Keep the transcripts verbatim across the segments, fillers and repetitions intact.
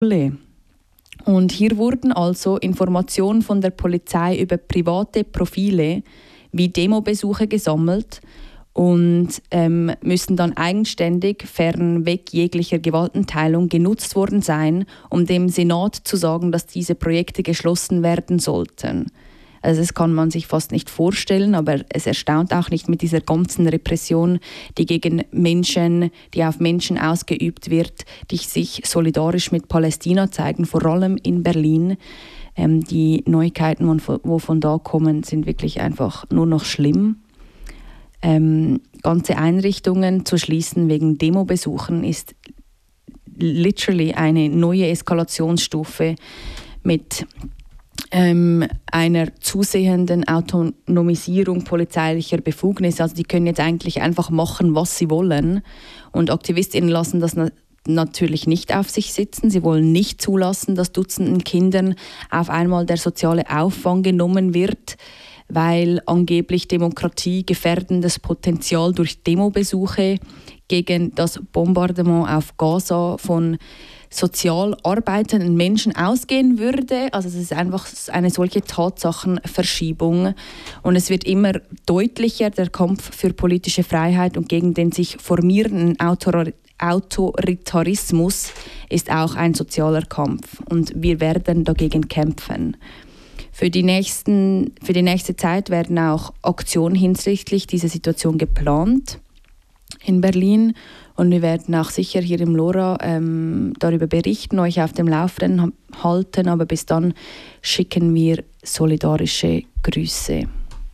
Und hier wurden also Informationen von der Polizei über private Profile wie Demobesuche gesammelt und ähm, müssen dann eigenständig, fernweg jeglicher Gewaltenteilung, genutzt worden sein, um dem Senat zu sagen, dass diese Projekte geschlossen werden sollten. Also das kann man sich fast nicht vorstellen, aber es erstaunt auch nicht mit dieser ganzen Repression, die gegen Menschen, die auf Menschen ausgeübt wird, die sich solidarisch mit Palästina zeigen, vor allem in Berlin. Ähm, die Neuigkeiten, wo von da kommen, sind wirklich einfach nur noch schlimm. Ähm, ganze Einrichtungen zu schließen wegen Demobesuchen ist literally eine neue Eskalationsstufe mit ähm, einer zusehenden Autonomisierung polizeilicher Befugnisse. Also die können jetzt eigentlich einfach machen, was sie wollen. Und AktivistInnen lassen das na- natürlich nicht auf sich sitzen. Sie wollen nicht zulassen, dass Dutzenden Kindern auf einmal der soziale Auffang genommen wird, weil angeblich Demokratie gefährdendes Potenzial durch Demobesuche gegen das Bombardement auf Gaza von sozial arbeitenden Menschen ausgehen würde. Also es ist einfach eine solche Tatsachenverschiebung. Und es wird immer deutlicher, der Kampf für politische Freiheit und gegen den sich formierenden Autor- Autoritarismus ist auch ein sozialer Kampf. Und wir werden dagegen kämpfen. Für die, nächsten, für die nächste Zeit werden auch Aktionen hinsichtlich dieser Situation geplant in Berlin. Und wir werden auch sicher hier im LoRa ähm, darüber berichten, euch auf dem Laufenden halten. Aber bis dann schicken wir solidarische Grüße.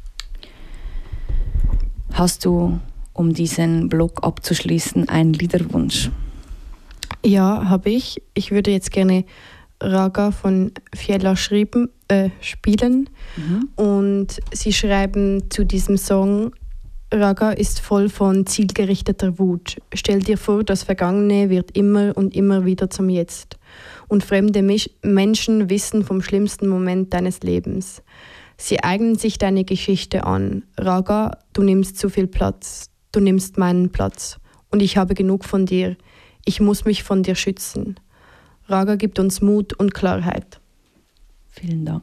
Hast du, um diesen Blog abzuschließen, einen Liederwunsch? Ja, habe ich. Ich würde jetzt gerne Raga von Fiella schrieben, äh, spielen. Mhm. Und sie schreiben zu diesem Song: Raga ist voll von zielgerichteter Wut. Stell dir vor, das Vergangene wird immer und immer wieder zum Jetzt. Und fremde Misch- Menschen wissen vom schlimmsten Moment deines Lebens. Sie eignen sich deine Geschichte an. Raga, du nimmst zu viel Platz. Du nimmst meinen Platz. Und ich habe genug von dir. Ich muss mich von dir schützen. Raga gibt uns Mut und Klarheit. Vielen Dank.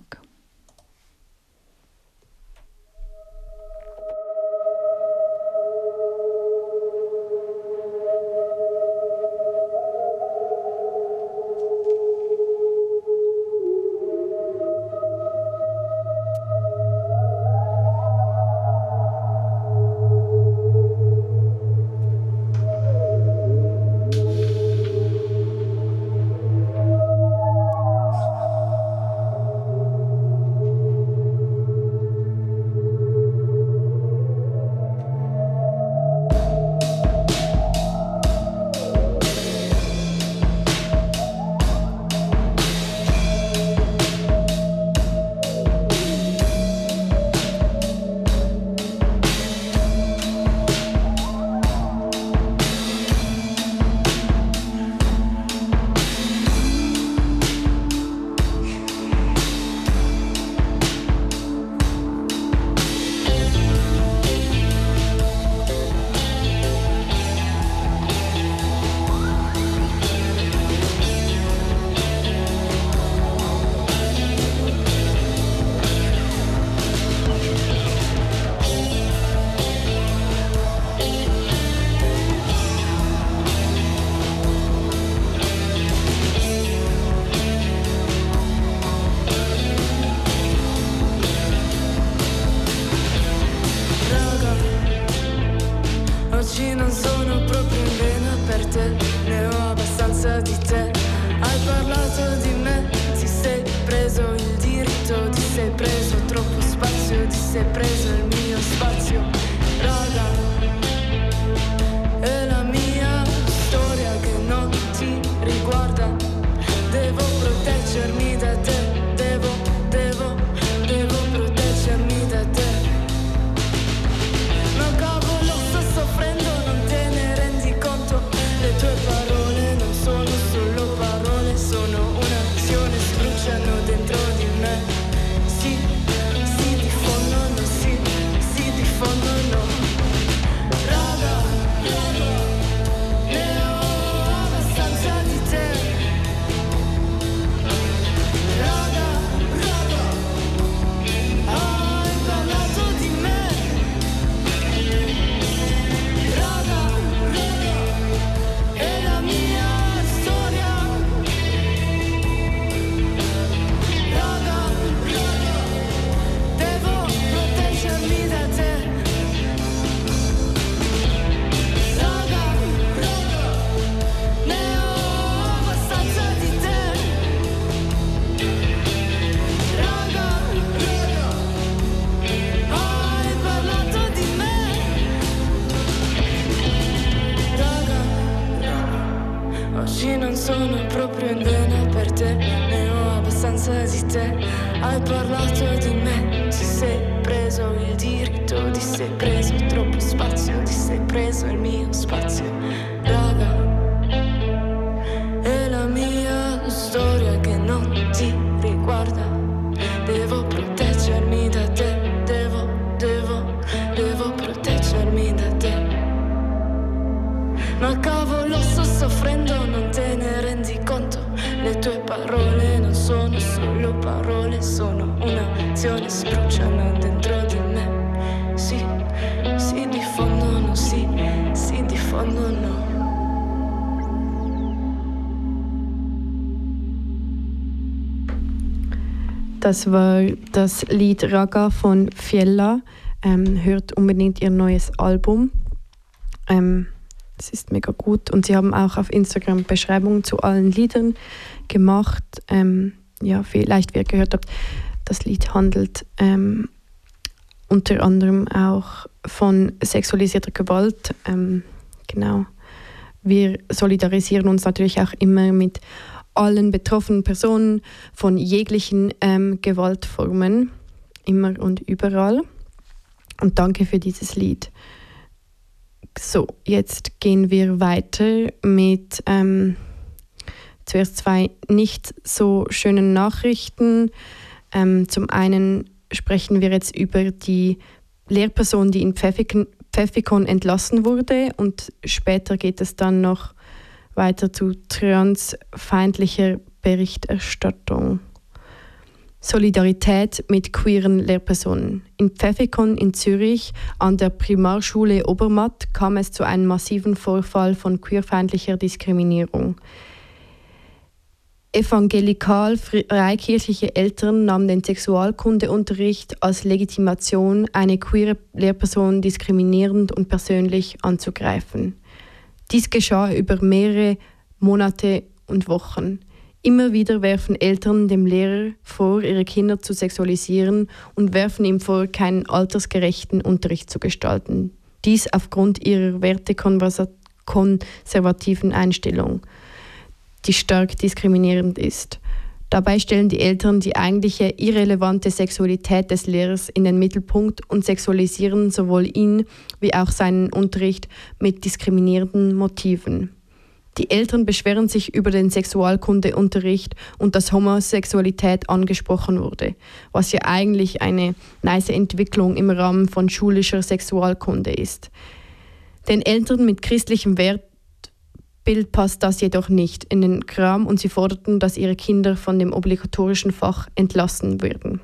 te, ne ho abbastanza di te. Hai parlato di me, ti sei preso il diritto, ti sei preso troppo spazio, ti sei preso il mio spazio, raga. È la mia storia che non ti riguarda. Devo proteggermi da te, devo, devo, devo proteggermi da te. Ma cavolo, sto soffrendo, non te ne rendi conto. Le tue parole non sono solo parole, sono un'azione, si bruciano dentro di me. Sì, si diffondono, sì, si diffondono. Das war das Lied Raga von Fiella. Ähm, hört unbedingt ihr neues Album. Ähm, es ist mega gut. Und sie haben auch auf Instagram Beschreibungen zu allen Liedern gemacht. Ähm, ja, vielleicht, wie ihr gehört habt, das Lied handelt ähm, unter anderem auch von sexualisierter Gewalt. Ähm, genau. Wir solidarisieren uns natürlich auch immer mit allen betroffenen Personen von jeglichen ähm, Gewaltformen, immer und überall. Und danke für dieses Lied. So, jetzt gehen wir weiter mit ähm, zuerst zwei nicht so schönen Nachrichten. Ähm, zum einen sprechen wir jetzt über die Lehrperson, die in Pfäffikon, Pfäffikon entlassen wurde, und später geht es dann noch weiter zu transfeindlicher Berichterstattung. Solidarität mit queeren Lehrpersonen. In Pfäffikon in Zürich an der Primarschule Obermatt kam es zu einem massiven Vorfall von queerfeindlicher Diskriminierung. Evangelikal-freikirchliche Eltern nahmen den Sexualkundeunterricht als Legitimation, eine queere Lehrperson diskriminierend und persönlich anzugreifen. Dies geschah über mehrere Monate und Wochen. Immer wieder werfen Eltern dem Lehrer vor, ihre Kinder zu sexualisieren, und werfen ihm vor, keinen altersgerechten Unterricht zu gestalten. Dies aufgrund ihrer wertekonservativen Einstellung, die stark diskriminierend ist. Dabei stellen die Eltern die eigentliche irrelevante Sexualität des Lehrers in den Mittelpunkt und sexualisieren sowohl ihn wie auch seinen Unterricht mit diskriminierenden Motiven. Die Eltern beschweren sich über den Sexualkundeunterricht und dass Homosexualität angesprochen wurde, was ja eigentlich eine nice Entwicklung im Rahmen von schulischer Sexualkunde ist. Den Eltern mit christlichem Wertbild passt das jedoch nicht in den Kram, und sie forderten, dass ihre Kinder von dem obligatorischen Fach entlassen werden.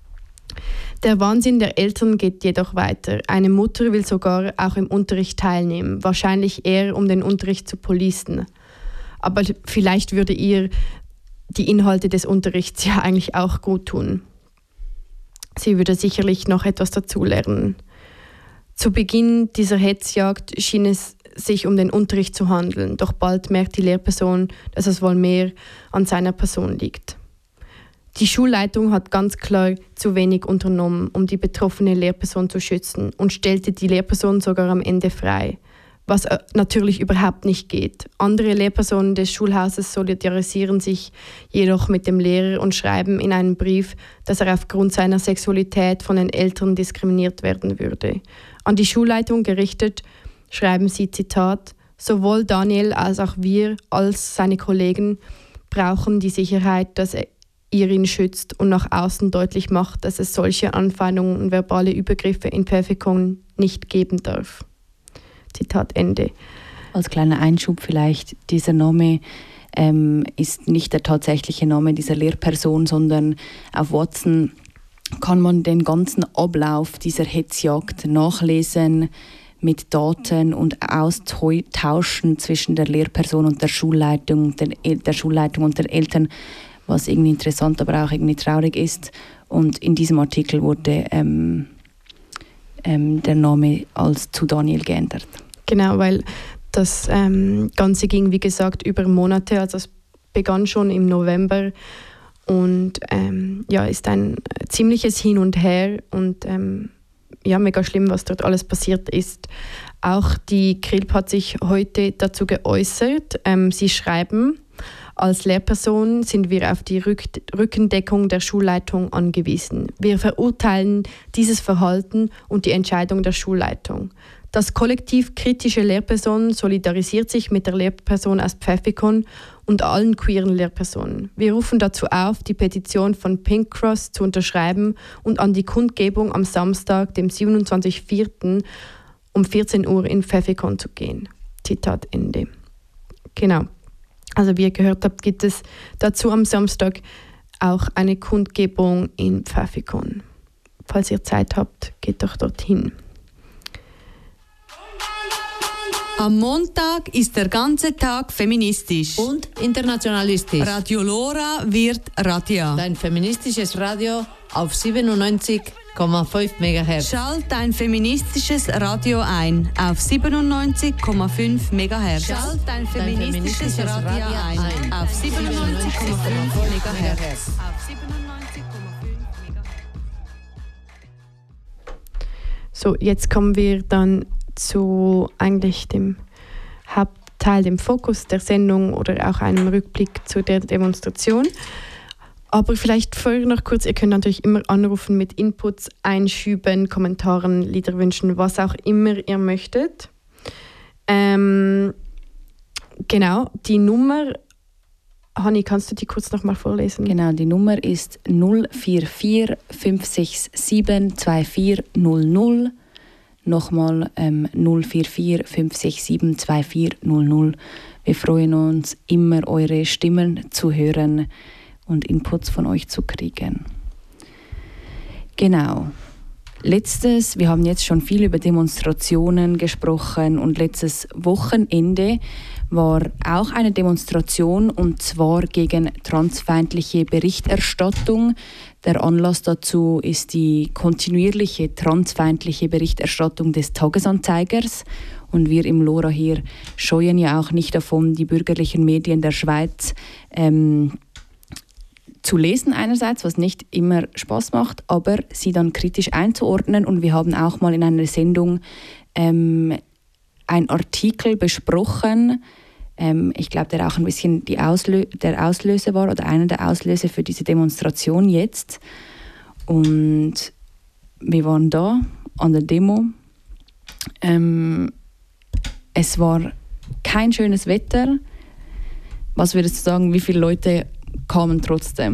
Der Wahnsinn der Eltern geht jedoch weiter. Eine Mutter will sogar auch im Unterricht teilnehmen, wahrscheinlich eher, um den Unterricht zu policen. Aber vielleicht würde ihr die Inhalte des Unterrichts ja eigentlich auch gut tun. Sie würde sicherlich noch etwas dazulernen. Zu Beginn dieser Hetzjagd schien es sich um den Unterricht zu handeln, doch bald merkt die Lehrperson, dass es wohl mehr an seiner Person liegt. Die Schulleitung hat ganz klar zu wenig unternommen, um die betroffene Lehrperson zu schützen, und stellte die Lehrperson sogar am Ende frei, was natürlich überhaupt nicht geht. Andere Lehrpersonen des Schulhauses solidarisieren sich jedoch mit dem Lehrer und schreiben in einem Brief, dass er aufgrund seiner Sexualität von den Eltern diskriminiert werden würde. An die Schulleitung gerichtet schreiben sie, Zitat, sowohl Daniel als auch wir als seine Kollegen brauchen die Sicherheit, dass er ihr ihn schützt und nach außen deutlich macht, dass es solche Anfeindungen und verbale Übergriffe in Pfäffikon nicht geben darf. Zitat Ende. Als kleiner Einschub vielleicht, dieser Name ähm, ist nicht der tatsächliche Name dieser Lehrperson, sondern auf Watson kann man den ganzen Ablauf dieser Hetzjagd nachlesen mit Daten und austauschen zwischen der Lehrperson und der Schulleitung, der, der Schulleitung und den Eltern, was irgendwie interessant, aber auch irgendwie traurig ist. Und in diesem Artikel wurde ähm, ähm, der Name als zu Daniel geändert. Genau, weil das ähm, Ganze ging, wie gesagt, über Monate. Also es begann schon im November und ähm, ja, ist ein ziemliches Hin und Her und ähm, ja, mega schlimm, was dort alles passiert ist. Auch die Krilp hat sich heute dazu geäußert. Ähm, sie schreiben, Als Lehrperson sind wir auf die Rück- Rückendeckung der Schulleitung angewiesen. Wir verurteilen dieses Verhalten und die Entscheidung der Schulleitung. Das Kollektiv kritische Lehrpersonen solidarisiert sich mit der Lehrperson aus Pfäffikon und allen queeren Lehrpersonen. Wir rufen dazu auf, die Petition von Pink Cross zu unterschreiben und an die Kundgebung am Samstag, dem siebenundzwanzigsten vierten um vierzehn Uhr in Pfäffikon zu gehen. Zitat Ende. Genau. Also wie ihr gehört habt, gibt es dazu am Samstag auch eine Kundgebung in Pfäffikon. Falls ihr Zeit habt, geht doch dorthin. Am Montag ist der ganze Tag feministisch. Und internationalistisch. Radio Lora wird Radia. Dein feministisches Radio auf siebenundneunzig Komma fünf Megahertz. Schalt dein feministisches Radio ein auf siebenundneunzig Komma fünf Megahertz. Schalt dein feministisches Radio ein auf siebenundneunzig Komma fünf Megahertz. So, jetzt kommen wir dann zu eigentlich dem Hauptteil, dem Fokus der Sendung oder auch einem Rückblick zu der Demonstration. Aber vielleicht vorher noch kurz, ihr könnt natürlich immer anrufen mit Inputs, Einschüben, Kommentaren, Liederwünschen, was auch immer ihr möchtet. Ähm, genau, die Nummer, Hanni, kannst du die kurz noch mal vorlesen? Genau, die Nummer ist null vier vier fünf sechs sieben zwei vier null null. Nochmal ähm, null vier vier fünf sechs sieben zwei vier null null. Wir freuen uns, immer eure Stimmen zu hören und Inputs von euch zu kriegen. Genau. Letztes, wir haben jetzt schon viel über Demonstrationen gesprochen und letztes Wochenende war auch eine Demonstration und zwar gegen transfeindliche Berichterstattung. Der Anlass dazu ist die kontinuierliche transfeindliche Berichterstattung des Tagesanzeigers und wir im Lora hier scheuen ja auch nicht davon, die bürgerlichen Medien der Schweiz ähm, zu lesen einerseits, was nicht immer Spaß macht, aber sie dann kritisch einzuordnen. Und wir haben auch mal in einer Sendung ähm, einen Artikel besprochen, ähm, ich glaube, der auch ein bisschen die Auslö- der Auslöser war oder einer der Auslöser für diese Demonstration jetzt. Und wir waren da an der Demo. Ähm, es war kein schönes Wetter. Was würdest du sagen, wie viele Leute kamen trotzdem?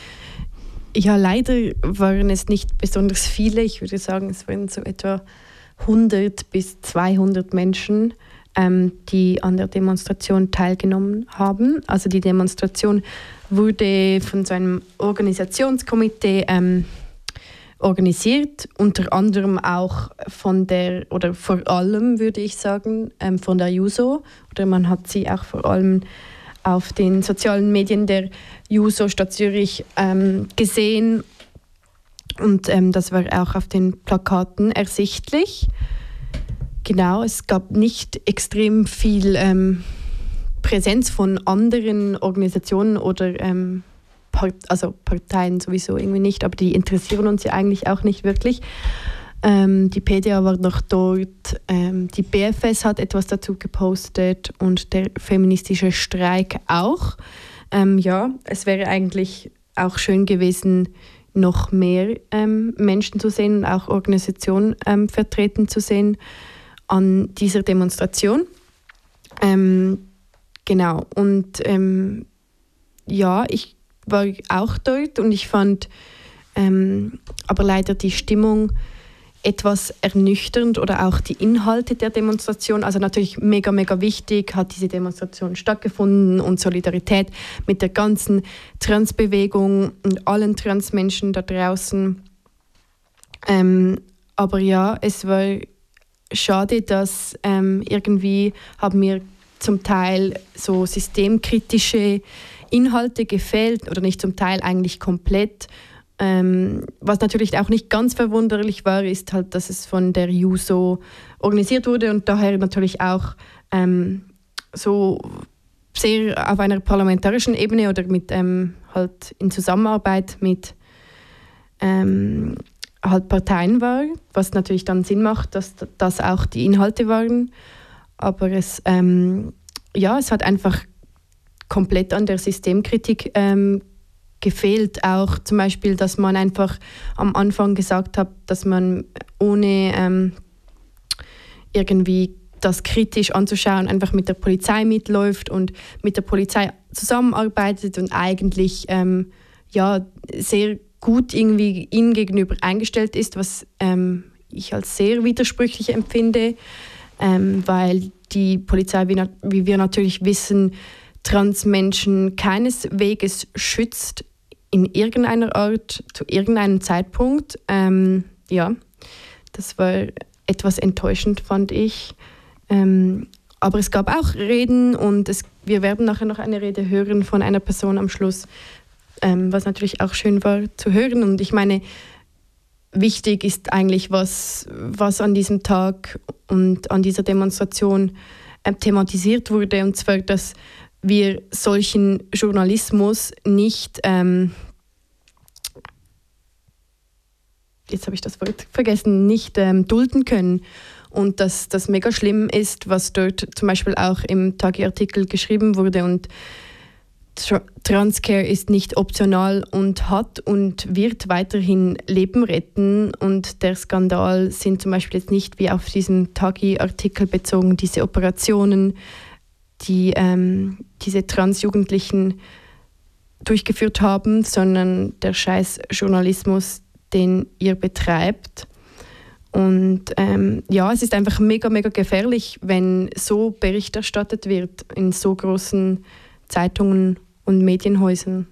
Ja, leider waren es nicht besonders viele. Ich würde sagen, es waren so etwa hundert bis zweihundert Menschen, ähm, die an der Demonstration teilgenommen haben. Also die Demonstration wurde von so einem Organisationskomitee ähm, organisiert, unter anderem auch von der, oder vor allem würde ich sagen, ähm, von der Juso. Oder man hat sie auch vor allem auf den sozialen Medien der Juso Stadt Zürich ähm, gesehen und ähm, das war auch auf den Plakaten ersichtlich. Genau, es gab nicht extrem viel ähm, Präsenz von anderen Organisationen oder ähm, Part- also Parteien sowieso irgendwie nicht, aber die interessieren uns ja eigentlich auch nicht wirklich. Ähm, die P D A war noch dort, ähm, die B F S hat etwas dazu gepostet und der feministische Streik auch. Ähm, ja, es wäre eigentlich auch schön gewesen, noch mehr ähm, Menschen zu sehen und auch Organisationen ähm, vertreten zu sehen an dieser Demonstration. Ähm, genau, und ähm, ja, ich war auch dort und ich fand ähm, aber leider die Stimmung etwas ernüchternd oder auch die Inhalte der Demonstration. Also natürlich mega, mega wichtig hat diese Demonstration stattgefunden und Solidarität mit der ganzen Transbewegung und allen Transmenschen da draußen. Ähm, aber ja, es war schade, dass ähm, irgendwie haben mir zum Teil so systemkritische Inhalte gefehlt oder nicht zum Teil, eigentlich komplett. Ähm, was natürlich auch nicht ganz verwunderlich war, ist halt, dass es von der Juso organisiert wurde und daher natürlich auch ähm, so sehr auf einer parlamentarischen Ebene oder mit ähm, halt in Zusammenarbeit mit ähm, halt Parteien war, was natürlich dann Sinn macht, dass das auch die Inhalte waren. Aber es, ähm, ja, es hat einfach komplett an der Systemkritik ähm, gefehlt. Auch zum Beispiel, dass man einfach am Anfang gesagt hat, dass man ohne ähm, irgendwie das kritisch anzuschauen, einfach mit der Polizei mitläuft und mit der Polizei zusammenarbeitet und eigentlich ähm, ja, sehr gut irgendwie ihnen gegenüber eingestellt ist, was ähm, ich als sehr widersprüchlich empfinde, ähm, weil die Polizei, wie, wie wir natürlich wissen, Transmenschen keineswegs schützt in irgendeiner Art, zu irgendeinem Zeitpunkt. Ähm, ja, das war etwas enttäuschend, fand ich. Ähm, aber es gab auch Reden und es, wir werden nachher noch eine Rede hören von einer Person am Schluss, ähm, was natürlich auch schön war zu hören. Und ich meine, wichtig ist eigentlich, was, was an diesem Tag und an dieser Demonstration äh, thematisiert wurde, und zwar, dass wir solchen Journalismus nicht, ähm, jetzt habe ich das Wort vergessen, nicht ähm, dulden können. Und dass das mega schlimm ist, was dort zum Beispiel auch im Tagi-Artikel geschrieben wurde. Und Transcare ist nicht optional und hat und wird weiterhin Leben retten. Und der Skandal sind zum Beispiel jetzt nicht wie auf diesen Tagi-Artikel bezogen, diese Operationen, die ähm, diese Transjugendlichen durchgeführt haben, sondern der scheiß Journalismus, den ihr betreibt. Und ähm, ja, es ist einfach mega, mega gefährlich, wenn so Bericht erstattet wird in so großen Zeitungen und Medienhäusern.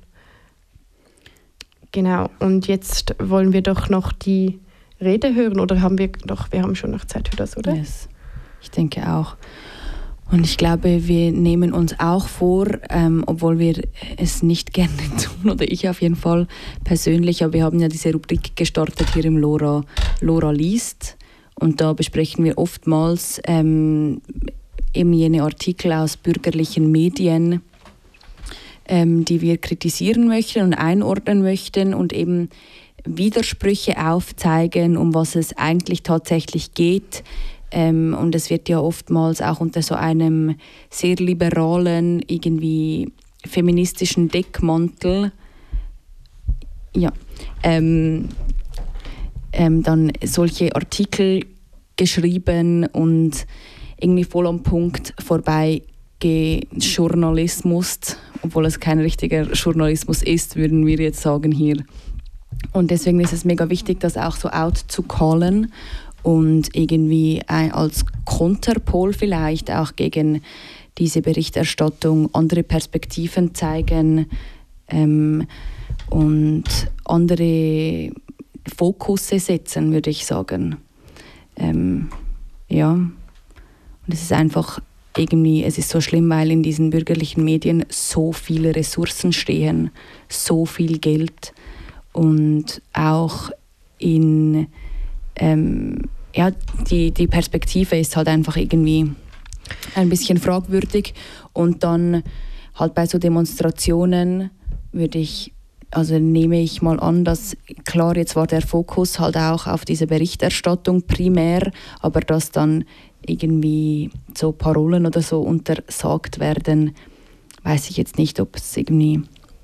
Genau, und jetzt wollen wir doch noch die Rede hören, oder haben wir noch, wir haben schon noch Zeit für das, oder? Yes. Ich denke auch. Und ich glaube, wir nehmen uns auch vor, ähm, obwohl wir es nicht gerne tun, oder ich auf jeden Fall persönlich, aber wir haben ja diese Rubrik gestartet hier im Lora, Lora liest. Und da besprechen wir oftmals ähm, eben jene Artikel aus bürgerlichen Medien, ähm, die wir kritisieren möchten und einordnen möchten und eben Widersprüche aufzeigen, um was es eigentlich tatsächlich geht. Ähm, und es wird ja oftmals auch unter so einem sehr liberalen, irgendwie feministischen Deckmantel ja, ähm, ähm, dann solche Artikel geschrieben und irgendwie voll am Punkt vorbei Journalismus, obwohl es kein richtiger Journalismus ist, würden wir jetzt sagen hier. Und deswegen ist es mega wichtig, das auch so out zu callen und irgendwie als Konterpol vielleicht auch gegen diese Berichterstattung andere Perspektiven zeigen ähm, und andere Fokusse setzen, würde ich sagen. Ähm, ja, und es ist einfach irgendwie, es ist so schlimm, weil in diesen bürgerlichen Medien so viele Ressourcen stehen, so viel Geld und auch in Ähm, ja, die, die Perspektive ist halt einfach irgendwie ein bisschen fragwürdig. Und dann halt bei so Demonstrationen würde ich, also nehme ich mal an, dass klar, jetzt war der Fokus halt auch auf diese Berichterstattung primär, aber dass dann irgendwie so Parolen oder so untersagt werden, weiß ich jetzt nicht, ob es irgendwie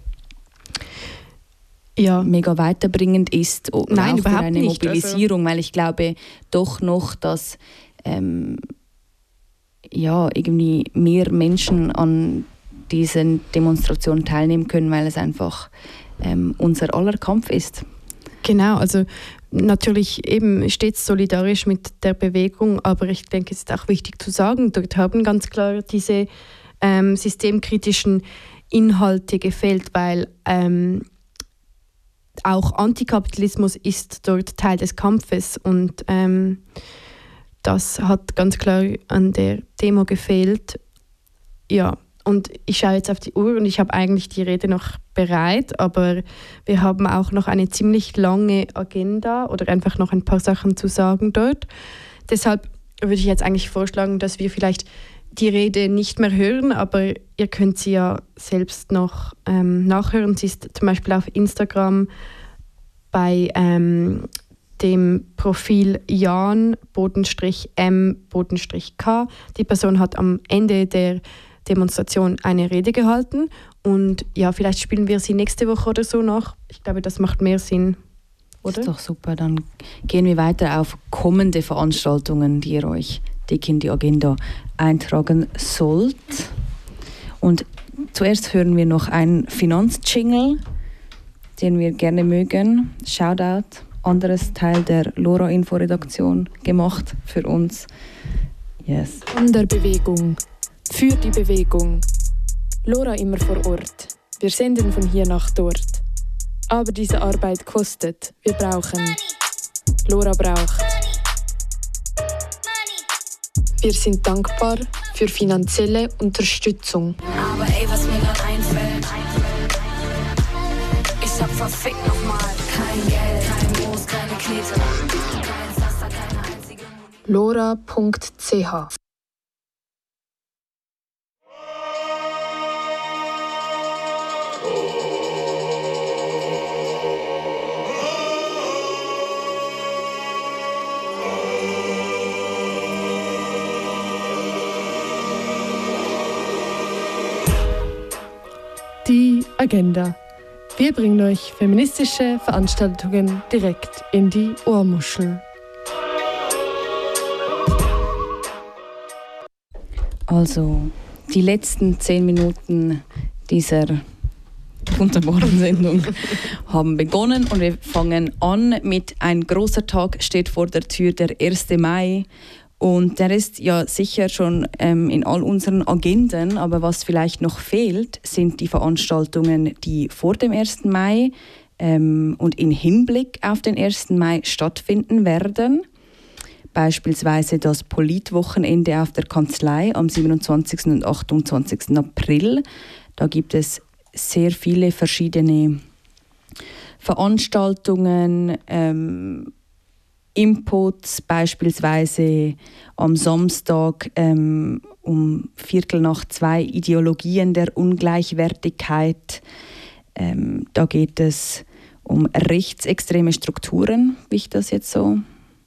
ja. mega weiterbringend ist. Nein, auch überhaupt für eine nicht. Mobilisierung, also. Weil ich glaube doch noch, dass ähm, ja, irgendwie mehr Menschen an diesen Demonstrationen teilnehmen können, weil es einfach ähm, unser aller Kampf ist. Genau, also natürlich eben stets solidarisch mit der Bewegung, aber ich denke, es ist auch wichtig zu sagen, dort haben ganz klar diese ähm, systemkritischen Inhalte gefehlt, weil ähm, auch Antikapitalismus ist dort Teil des Kampfes und ähm, das hat ganz klar an der Demo gefehlt. Ja, und ich schaue jetzt auf die Uhr und ich habe eigentlich die Rede noch bereit, aber wir haben auch noch eine ziemlich lange Agenda oder einfach noch ein paar Sachen zu sagen dort. Deshalb würde ich jetzt eigentlich vorschlagen, dass wir vielleicht die Rede nicht mehr hören, aber ihr könnt sie ja selbst noch ähm, nachhören. Sie ist zum Beispiel auf Instagram bei ähm, dem Profil Jan M K. Die Person hat am Ende der Demonstration eine Rede gehalten. Und ja, vielleicht spielen wir sie nächste Woche oder so noch. Ich glaube, das macht mehr Sinn, oder? Das ist doch super. Dann gehen wir weiter auf kommende Veranstaltungen, die ihr euch dick in die Agenda eintragen sollt. Und zuerst hören wir noch einen Finanzjingle, den wir gerne mögen. Shoutout, anderes Teil der LoRa-Info-Redaktion gemacht für uns. Yes. An der Bewegung. Für die Bewegung. LoRa immer vor Ort. Wir senden von hier nach dort. Aber diese Arbeit kostet. Wir brauchen. LoRa braucht. Wir sind dankbar für finanzielle Unterstützung. Aber ey, was mir grad einfällt, ich hab verfickt nochmal kein Geld, kein Moos, keine Knete, kein Pflaster, keine einzige lora punkt c h Die Agenda. Wir bringen euch feministische Veranstaltungen direkt in die Ohrmuschel. Also, die letzten zehn Minuten dieser wunderbaren Sendung haben begonnen und wir fangen an mit «Ein großer Tag steht vor der Tür», der erste Mai. Und der ist ja sicher schon ähm, in all unseren Agenden, aber was vielleicht noch fehlt, sind die Veranstaltungen, die vor dem ersten Mai ähm, und in Hinblick auf den ersten Mai stattfinden werden. Beispielsweise das Politwochenende auf der Kanzlei am siebenundzwanzigsten und achtundzwanzigsten April. Da gibt es sehr viele verschiedene Veranstaltungen, ähm, Inputs, beispielsweise am Samstag ähm, um Viertel nach zwei Ideologien der Ungleichwertigkeit. Ähm, da geht es um rechtsextreme Strukturen, wie ich das jetzt so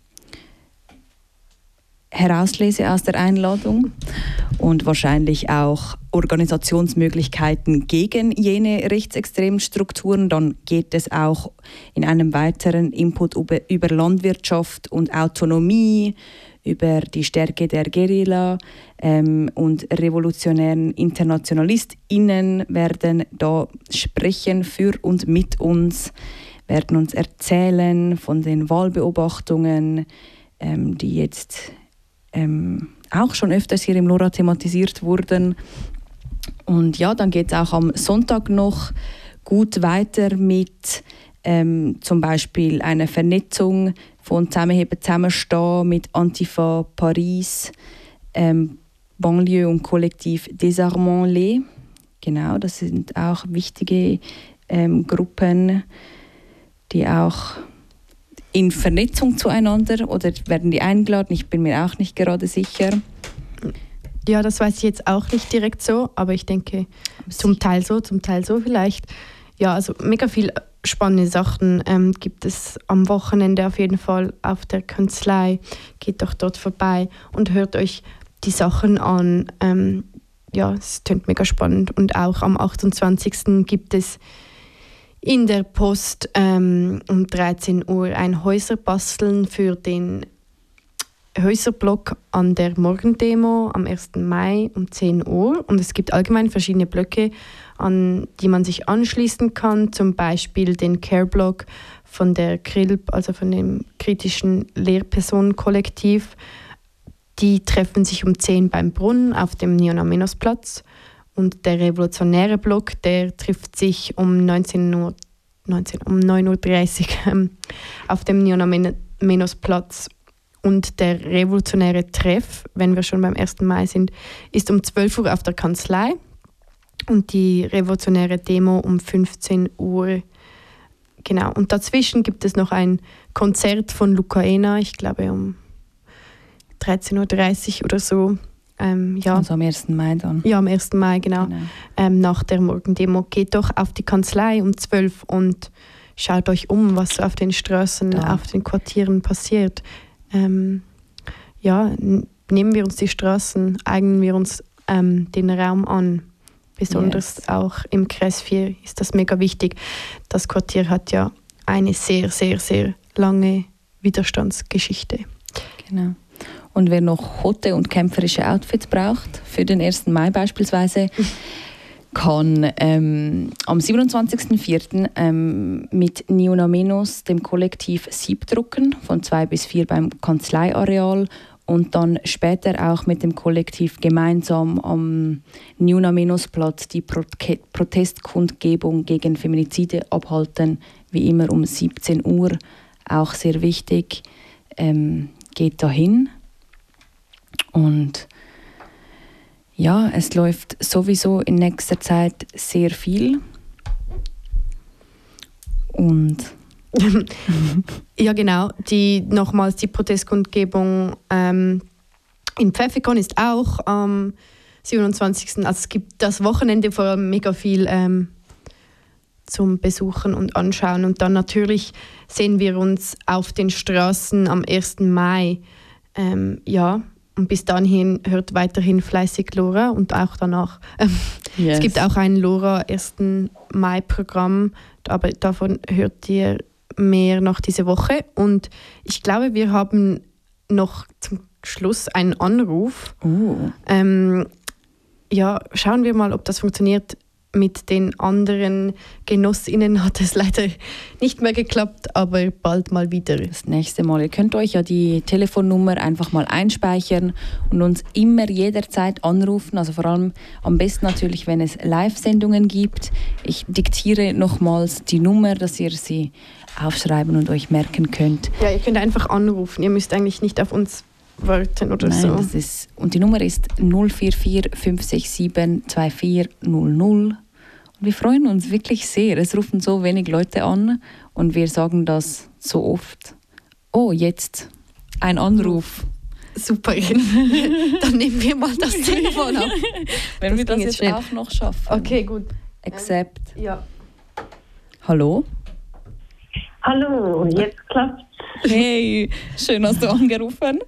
herauslese aus der Einladung. Und wahrscheinlich auch Organisationsmöglichkeiten gegen jene rechtsextremen Strukturen. Dann geht es auch in einem weiteren Input über, über Landwirtschaft und Autonomie, über die Stärke der Guerilla ähm, und revolutionären InternationalistInnen werden da sprechen für und mit uns, werden uns erzählen von den Wahlbeobachtungen, ähm, die jetzt ähm, auch schon öfters hier im LoRa thematisiert wurden. Und ja, dann geht es auch am Sonntag noch gut weiter mit ähm, zum Beispiel einer Vernetzung von Zusammenheben, Zusammenstehen mit Antifa Paris, ähm, Banlieue und Kollektiv Désarmons-les. Genau, das sind auch wichtige ähm, Gruppen, die auch in Vernetzung zueinander, oder werden die eingeladen? Ich bin mir auch nicht gerade sicher. Ja, das weiß ich jetzt auch nicht direkt so, aber ich denke zum Teil so, zum Teil so vielleicht. Ja, also mega viel spannende Sachen ähm, gibt es am Wochenende auf jeden Fall auf der Kanzlei. Geht doch dort vorbei und hört euch die Sachen an. Ähm, ja, es klingt mega spannend. Und auch am achtundzwanzigsten gibt es in der Post ähm, um dreizehn Uhr ein Häuserbasteln für den Häuserblock an der Morgendemo am ersten Mai um zehn Uhr. Und es gibt allgemein verschiedene Blöcke, an die man sich anschließen kann. Zum Beispiel den Care-Block von der K R I L P, also von dem kritischen Lehrpersonenkollektiv. Die treffen sich um zehn beim Brunnen auf dem Niona-Menos-Platz. Und der revolutionäre Block, der trifft sich um neunzehn Uhr, neunzehn, um neun Uhr dreißig ähm, auf dem Niona-Menos-Platz. Und der revolutionäre Treff, wenn wir schon beim ersten Mai sind, ist um zwölf Uhr auf der Kanzlei. Und die revolutionäre Demo um fünfzehn Uhr. Genau. Und dazwischen gibt es noch ein Konzert von Lucaena, ich glaube um dreizehn Uhr dreißig oder so. Ähm, ja. Also am ersten Mai dann. Ja, am ersten Mai, genau. genau. Ähm, nach der Morgendemo. Geht doch auf die Kanzlei um zwölf und schaut euch um, was so auf den Straßen, da. auf den Quartieren passiert. Ähm, ja, n- nehmen wir uns die Straßen, eignen wir uns ähm, den Raum an. Besonders yes. auch im Kreis vier ist das mega wichtig. Das Quartier hat ja eine sehr, sehr, sehr lange Widerstandsgeschichte. Genau. Und wer noch hotte und kämpferische Outfits braucht, für den ersten Mai beispielsweise, kann ähm, am siebenundzwanzigsten vierten Ähm, mit Niuna Menos, dem Kollektiv Sieb drucken, von zwei bis vier beim Kanzleiareal und dann später auch mit dem Kollektiv gemeinsam am Niuna Menos Platz die Pro- Protestkundgebung gegen Feminizide abhalten, wie immer um siebzehn Uhr, auch sehr wichtig. Ähm, geht dahin und ja, es läuft sowieso in nächster Zeit sehr viel. Und ja, genau. Die, nochmals die Protestkundgebung ähm, in Pfäffikon ist auch am siebenundzwanzigsten Also es gibt das Wochenende vor allem mega viel ähm, zum Besuchen und Anschauen. Und dann natürlich sehen wir uns auf den Straßen am ersten Mai. Ähm, ja. Und bis dahin hört weiterhin fleißig Lora und auch danach. Ähm, yes. Es gibt auch ein Lora ersten Mai-Programm, aber davon hört ihr mehr noch diese Woche. Und ich glaube, wir haben noch zum Schluss einen Anruf. Uh. Ähm, ja, schauen wir mal, ob das funktioniert. Mit den anderen GenossInnen hat es leider nicht mehr geklappt, aber bald mal wieder. Das nächste Mal. Ihr könnt euch ja die Telefonnummer einfach mal einspeichern und uns immer jederzeit anrufen. Also vor allem am besten natürlich, wenn es Live-Sendungen gibt. Ich diktiere nochmals die Nummer, dass ihr sie aufschreiben und euch merken könnt. Ja, ihr könnt einfach anrufen. Ihr müsst eigentlich nicht auf uns warten oder Nein, so. Das ist, und die Nummer ist null vier vier fünf sechs sieben zwei vier null null. Und wir freuen uns wirklich sehr. Es rufen so wenig Leute an und wir sagen das so oft. Oh, jetzt ein Anruf. Super. Dann nehmen wir mal das Telefon ab. Wenn das wir das jetzt schnell. auch noch schaffen. Okay, gut. Accept. Ähm, ja. Hallo? Hallo, jetzt klappt's. Hey, schön hast du angerufen.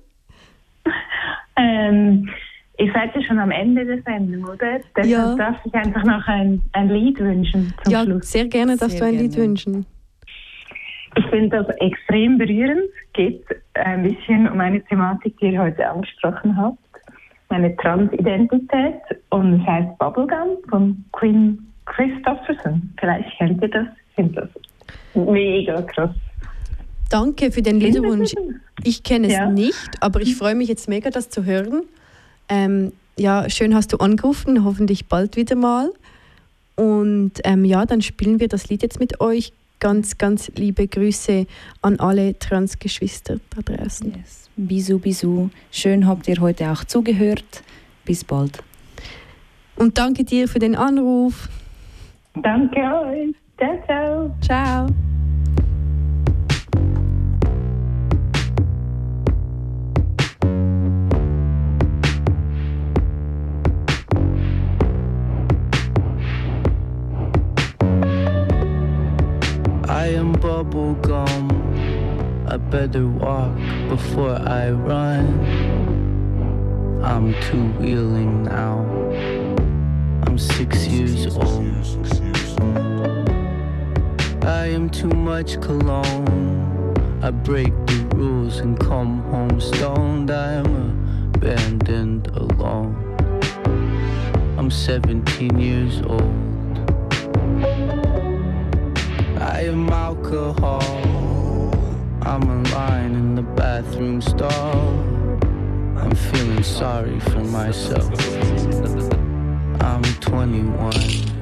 Ähm, ihr seid ja schon am Ende der Sendung, oder? Deshalb Ja. darf ich einfach noch ein, ein Lied wünschen zum Ja, Schluss. sehr gerne darfst Sehr du ein Lied gerne. wünschen. Ich finde das extrem berührend. Es geht ein bisschen um eine Thematik, die ihr heute angesprochen habt. Meine Transidentität. Und es heißt Bubblegum von Queen Christopherson. Vielleicht kennt ihr das. Ich finde das mega krass. Danke für den Liederwunsch. Ich kenne es Ja. nicht, aber ich freue mich jetzt mega, das zu hören. Ähm, ja, schön hast du angerufen, hoffentlich bald wieder mal. Und ähm, ja, dann spielen wir das Lied jetzt mit euch. Ganz, ganz liebe Grüße an alle Transgeschwister da draußen. Yes. Bisou, bisou. Schön habt ihr heute auch zugehört. Bis bald. Und danke dir für den Anruf. Danke euch. Ciao, ciao. Ciao. I am bubble gum. I better walk before I run. I'm two-wheeling now. I'm six years old. I am too much cologne. I break the rules and come home stoned. I'm abandoned alone. I'm seventeen years old. I am alcohol. I'm a line in the bathroom stall. I'm feeling sorry for myself. I'm twenty-one.